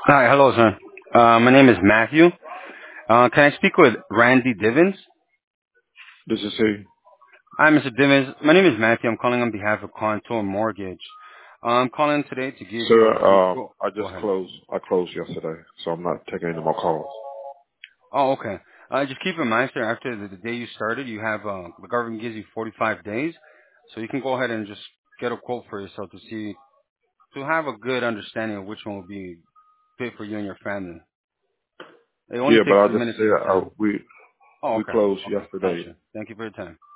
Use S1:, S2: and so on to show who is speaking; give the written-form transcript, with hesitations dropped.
S1: Hi, hello, sir. My name is Matthew. Can I speak with Randy Divins?
S2: This is he.
S1: Hi, Mr. Divins. My name is Matthew. I'm calling on behalf of Contour Mortgage. I'm calling today to give you
S2: Sir,
S1: a quote.
S2: I
S1: Go
S2: just
S1: ahead.
S2: closed. I closed yesterday, so I'm not taking any more calls.
S1: Oh, okay. Just keep in mind, sir, after the day you started, you have the government gives you 45 days, so you can go ahead and just get a quote for yourself to have a good understanding of which one will be fit for you and your family. It only
S2: Yeah, but
S1: takes
S2: I
S1: 2
S2: just
S1: minutes of
S2: said
S1: your time.
S2: we
S1: Oh,
S2: we
S1: okay.
S2: closed
S1: Okay.
S2: yesterday.
S1: Gotcha. Thank you for your time.